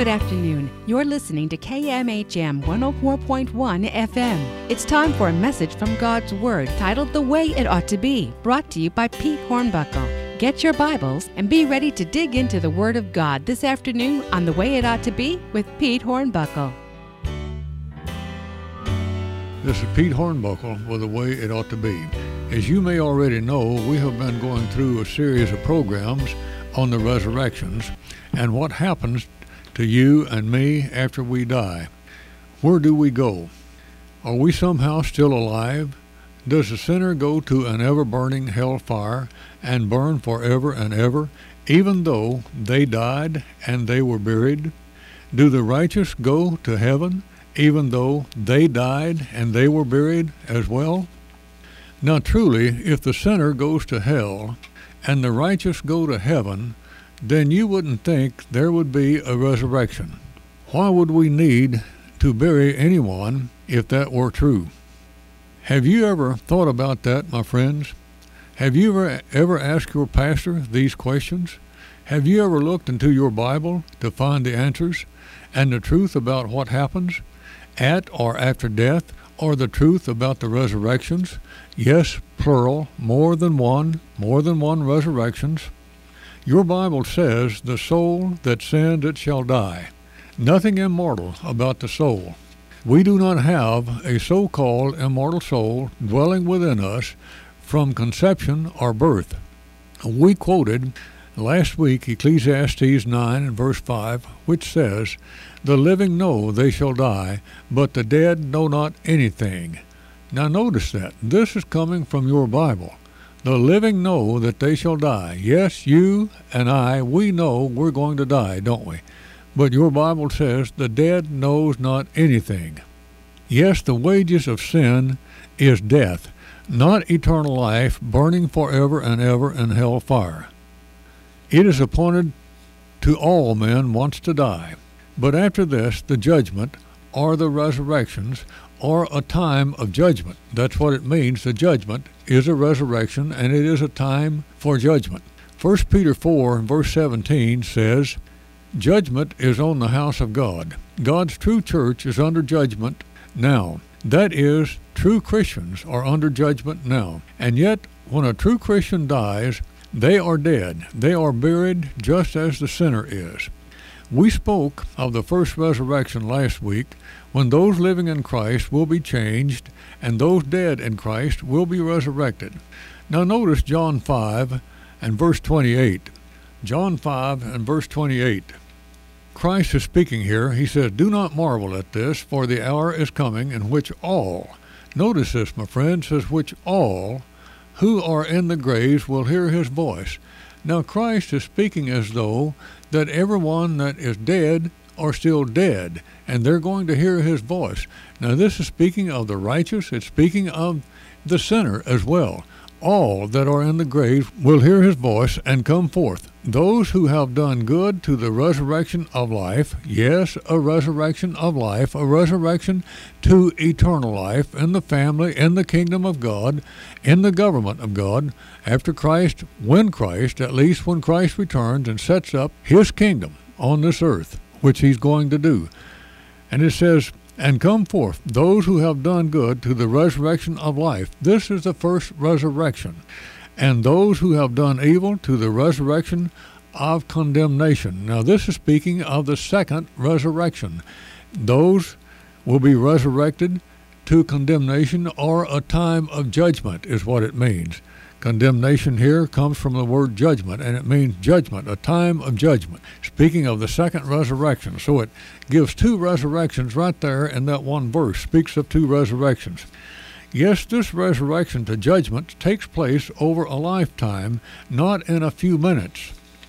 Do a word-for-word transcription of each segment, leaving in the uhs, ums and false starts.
Good afternoon. You're listening to K M H M one oh four point one F M. It's time for a message from God's Word titled The Way It Ought to Be, brought to you by Pete Hornbuckle. Get your Bibles and be ready to dig into the Word of God this afternoon on The Way It Ought to Be with Pete Hornbuckle. This is Pete Hornbuckle with The Way It Ought to Be. As you may already know, we have been going through a series of programs on the resurrections and what happens to you and me after we die. Where do we go? Are we somehow still alive? Does the sinner go to an ever-burning hell fire and burn forever and ever, even though they died and they were buried? Do the righteous go to heaven, even though they died and they were buried as well? Now truly, if the sinner goes to hell and the righteous go to heaven, then you wouldn't think there would be a resurrection. Why would we need to bury anyone if that were true? Have you ever thought about that, my friends? Have you ever, ever asked your pastor these questions? Have you ever looked into your Bible to find the answers and the truth about what happens at or after death, or the truth about the resurrections? Yes, plural, more than one, more than one resurrections. Your Bible says, the soul that sinned it shall die. Nothing immortal about the soul. We do not have a so-called immortal soul dwelling within us from conception or birth. We quoted last week Ecclesiastes nine and verse five, which says, the living know they shall die, but the dead know not anything. Now notice that. This is coming from your Bible. The living know that they shall die. Yes, you and I, we know we're going to die, don't we? But your Bible says the dead knows not anything. Yes, the wages of sin is death, not eternal life, burning forever and ever in hell fire. It is appointed to all men once to die. But after this, the judgment, or the resurrections, or a time of judgment. That's what it means. The judgment is a resurrection, and it is a time for judgment. First Peter four and verse seventeen says, judgment is on the house of God. God's true church is under judgment now. That is, true Christians are under judgment now. And yet, when a true Christian dies, they are dead. They are buried just as the sinner is. We spoke of the first resurrection last week, when those living in Christ will be changed and those dead in Christ will be resurrected. Now notice John five and verse twenty-eight. John five and verse twenty-eight. Christ is speaking here. He says, do not marvel at this, for the hour is coming in which all, notice this, my friend, says which all who are in the graves will hear his voice. Now Christ is speaking as though that everyone that is dead are still dead, and they're going to hear his voice. Now this is speaking of the righteous. It's speaking of the sinner as well. All that are in the grave will hear his voice and come forth. Those who have done good to the resurrection of life, yes, a resurrection of life, a resurrection to eternal life in the family, in the kingdom of God, in the government of God, after Christ, when Christ, at least when Christ returns and sets up his kingdom on this earth, which he's going to do. And it says, and come forth those who have done good to the resurrection of life. This is the first resurrection. And those who have done evil to the resurrection of condemnation. Now this is speaking of the second resurrection. Those will be resurrected to condemnation, or a time of judgment is what it means. Condemnation here comes from the word judgment, and it means judgment, a time of judgment. Speaking of the second resurrection. So it gives two resurrections right there in that one verse, speaks of two resurrections. Yes, this resurrection to judgment takes place over a lifetime, not in a few minutes.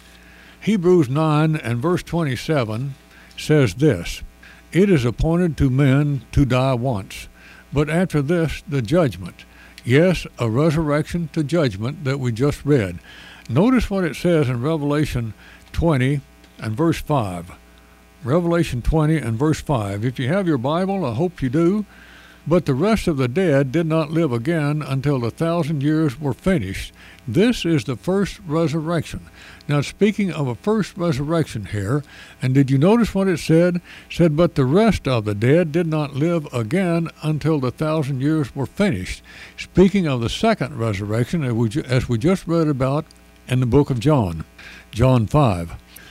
Hebrews nine and verse twenty-seven says this, it is appointed to men to die once, but after this the judgment. Yes, a resurrection to judgment that we just read. Notice what it says in Revelation twenty and verse five. Revelation twenty and verse five. If you have your Bible, I hope you do, But the rest of the dead did not live again until the thousand years were finished. This is the first resurrection. Now, speaking of a first resurrection here, and did you notice what it said? It said, but the rest of the dead did not live again until the thousand years were finished. Speaking of the second resurrection, as we, ju- as we just read about in the book of John, John five.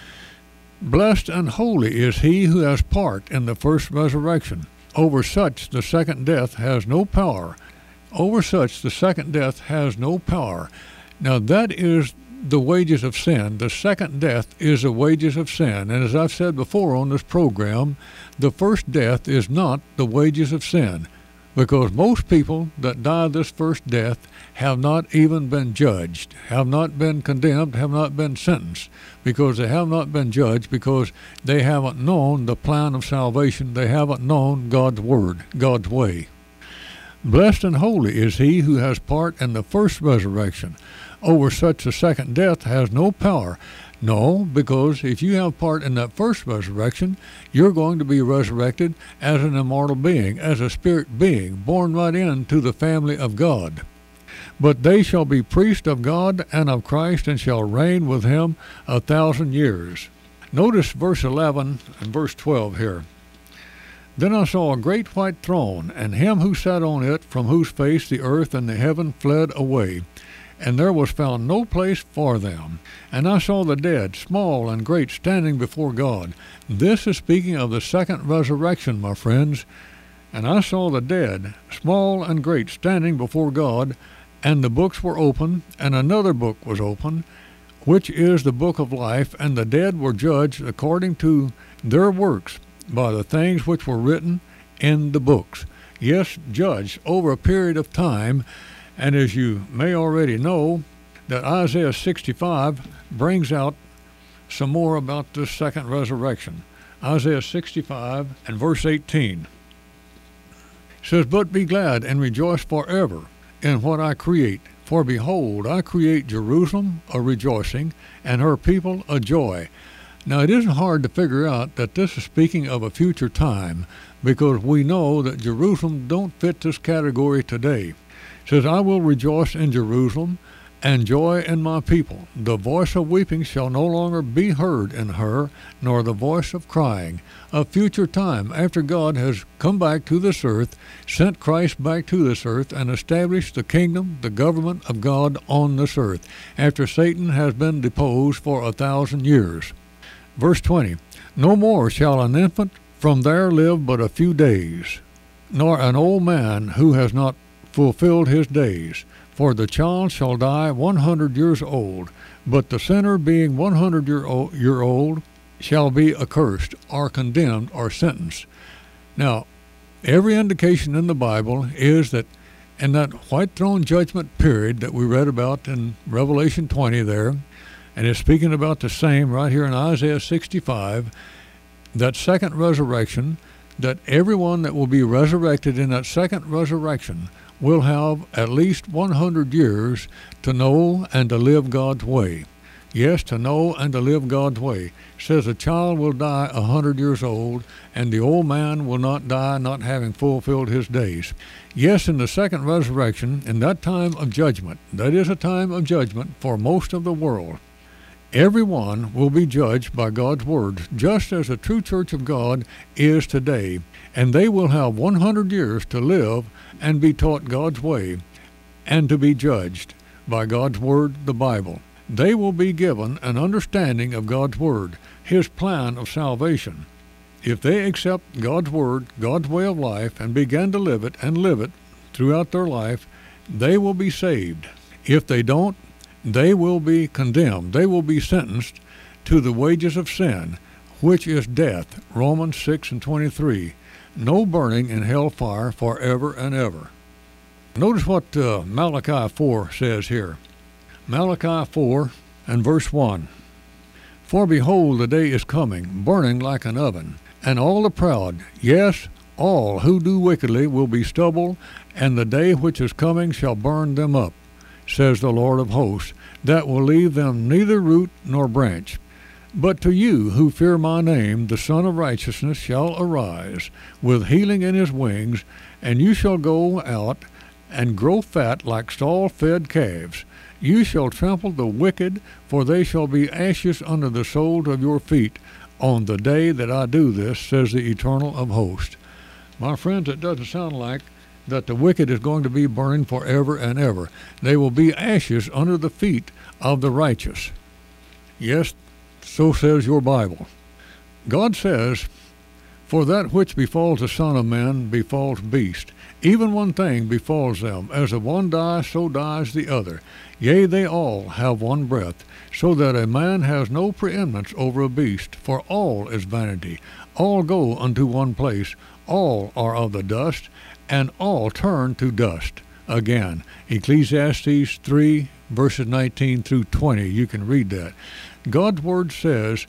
Blessed and holy is he who has part in the first resurrection. Over such the second death has no power. Over such the second death has no power. Now that is the wages of sin. The second death is the wages of sin. And as I've said before on this program, the first death is not the wages of sin, because most people that die this first death have not even been judged, have not been condemned, have not been sentenced, because they have not been judged, because they haven't known the plan of salvation. They haven't known God's word, God's way. Blessed and holy is he who has part in the first resurrection. Over such a second death has no power. No, because if you have part in that first resurrection, you're going to be resurrected as an immortal being, as a spirit being, born right into the family of God. But they shall be priests of God and of Christ, and shall reign with him a thousand years. Notice verse eleven and verse twelve here. Then I saw a great white throne, and him who sat on it, from whose face the earth and the heaven fled away, and there was found no place for them. And I saw the dead, small and great, standing before God. This is speaking of the second resurrection, my friends. And I saw the dead, small and great, standing before God, and the books were open, and another book was open, which is the book of life, and the dead were judged according to their works by the things which were written in the books. Yes, judged over a period of time. And as you may already know, that Isaiah sixty-five brings out some more about this second resurrection. Isaiah sixty-five and verse eighteen says, but be glad and rejoice forever in what I create. For behold, I create Jerusalem a rejoicing, and her people a joy. Now, it isn't hard to figure out that this is speaking of a future time, because we know that Jerusalem don't fit this category today. It says, I will rejoice in Jerusalem and joy in my people. The voice of weeping shall no longer be heard in her, nor the voice of crying. A future time after God has come back to this earth, sent Christ back to this earth, and established the kingdom, the government of God on this earth, after Satan has been deposed for a thousand years. Verse twenty, no more shall an infant from there live but a few days, nor an old man who has not fulfilled his days. For the child shall die one hundred years old, but the sinner being one hundred year old, year old shall be accursed, or condemned, or sentenced. Now, every indication in the Bible is that in that white throne judgment period that we read about in Revelation twenty there, and it's speaking about the same right here in Isaiah sixty-five, that second resurrection, that everyone that will be resurrected in that second resurrection will have at least one hundred years to know and to live God's way. Yes, to know and to live God's way. It says a child will die a hundred years old, and the old man will not die, not having fulfilled his days. Yes, in the second resurrection, in that time of judgment, that is a time of judgment for most of the world, everyone will be judged by God's word, just as the true church of God is today. And they will have one hundred years to live and be taught God's way and to be judged by God's word, the Bible. They will be given an understanding of God's word, his plan of salvation. If they accept God's word, God's way of life, and begin to live it and live it throughout their life, they will be saved. If they don't, they will be condemned. They will be sentenced to the wages of sin, which is death. Romans six and twenty-three. No burning in hellfire forever and ever. Notice what uh, Malachi four says here. Malachi four and verse one. For behold, the day is coming, burning like an oven, and all the proud, yes, all who do wickedly will be stubble, and the day which is coming shall burn them up, says the Lord of hosts, that will leave them neither root nor branch. But to you who fear my name, the Son of Righteousness shall arise with healing in his wings, and you shall go out and grow fat like stall-fed calves. You shall trample the wicked, for they shall be ashes under the soles of your feet on the day that I do this, says the Eternal of hosts. My friends, it doesn't sound like that the wicked is going to be burned forever and ever. They will be ashes under the feet of the righteous. Yes, so says your Bible. God says, for that which befalls the Son of Man befalls beast. Even one thing befalls them. As the one dies, so dies the other. Yea, they all have one breath, so that a man has no preeminence over a beast. For all is vanity. All go unto one place. All are of the dust, and all turn to dust again. Ecclesiastes three, verses nineteen through twenty. You can read that. God's word says,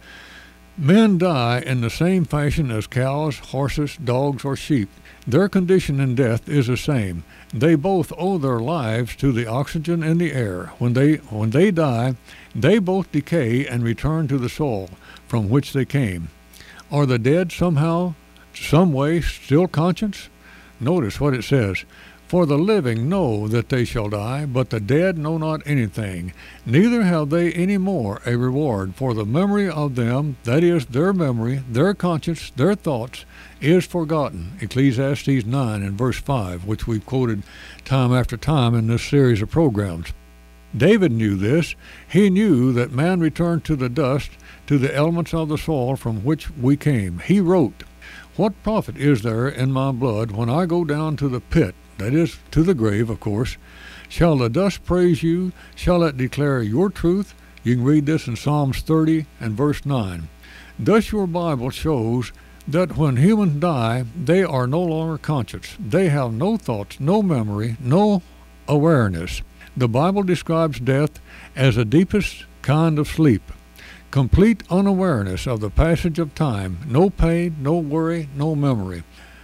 men die in the same fashion as cows, horses, dogs, or sheep. Their condition in death is the same. They both owe their lives to the oxygen in the air. When they, when they die, they both decay and return to the soil from which they came. Are the dead somehow, some way, still conscious? Notice what it says. For the living know that they shall die, but the dead know not anything. Neither have they any more a reward, for the memory of them, that is, their memory, their conscience, their thoughts, is forgotten. Ecclesiastes nine and verse five, which we've quoted time after time in this series of programs. David knew this. He knew that man returned to the dust, to the elements of the soil from which we came. He wrote, what profit is there in my blood when I go down to the pit? That is, to the grave, of course. Shall the dust praise you? Shall it declare your truth? You can read this in Psalms thirty and verse nine. Thus your Bible shows that when humans die, they are no longer conscious. They have no thoughts, no memory, no awareness. The Bible describes death as the deepest kind of sleep. Complete unawareness of the passage of time. No pain, no worry, no memory.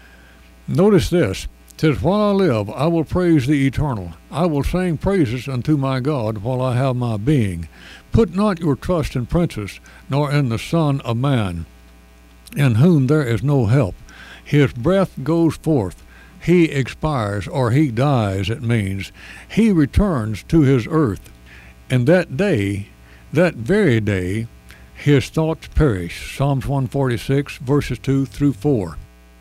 Notice this. It says, while I live, I will praise the Eternal. I will sing praises unto my God while I have my being. Put not your trust in princes, nor in the Son of Man, in whom there is no help. His breath goes forth. He expires, or he dies, it means. He returns to his earth. And that day, that very day, his thoughts perish. Psalms one forty-six, verses two through four.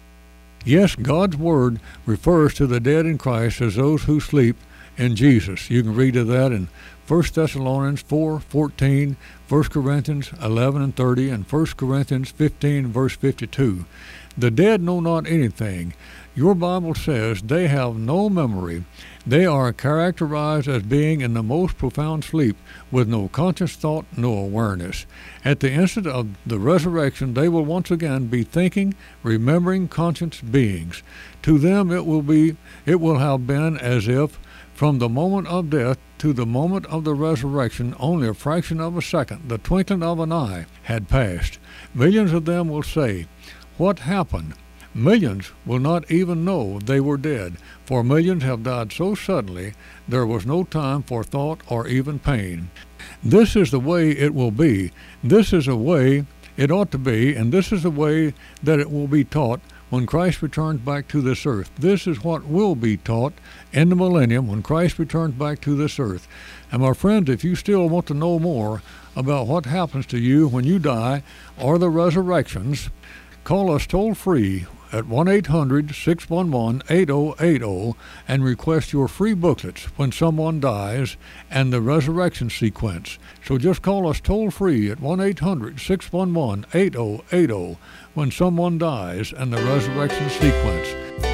Yes, God's word refers to the dead in Christ as those who sleep in Jesus. You can read of that in First Thessalonians four fourteen, First Corinthians eleven and thirty, and First Corinthians fifteen, verse fifty-two. The dead know not anything. Your Bible says they have no memory. They are characterized as being in the most profound sleep, with no conscious thought, no awareness. At the instant of the resurrection, they will once again be thinking, remembering, conscious beings. To them it will be, it will have been as if from the moment of death to the moment of the resurrection, only a fraction of a second, the twinkling of an eye, had passed. Millions of them will say, what happened? Millions will not even know they were dead, for millions have died so suddenly there was no time for thought or even pain. This is the way it will be. This is the way it ought to be, and this is the way that it will be taught when Christ returns back to this earth. This is what will be taught in the millennium when Christ returns back to this earth. And my friends, if you still want to know more about what happens to you when you die or the resurrections, call us toll-free at one eight hundred, six one one, eight oh eight oh and request your free booklets when someone dies and the resurrection sequence. So just call us toll-free at one eight hundred, six one one, eight oh eight oh when someone dies and the resurrection sequence.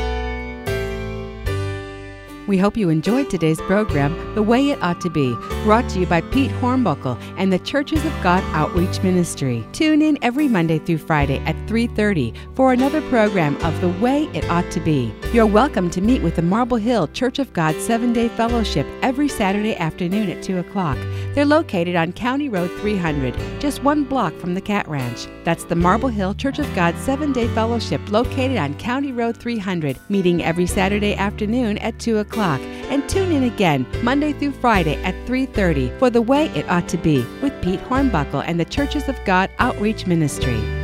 We hope you enjoyed today's program, The Way It Ought to Be, brought to you by Pete Hornbuckle and the Churches of God Outreach Ministry. Tune in every Monday through Friday at three thirty for another program of The Way It Ought to Be. You're welcome to meet with the Marble Hill Church of God seven-day Fellowship every Saturday afternoon at two o'clock. They're located on County Road three hundred, just one block from the Cat Ranch. That's the Marble Hill Church of God seven-day Fellowship located on County Road three hundred, meeting every Saturday afternoon at two o'clock. And tune in again Monday through Friday at three thirty for The Way It Ought to Be with Pete Pete Hornbuckle and the Churches of God Outreach Ministry.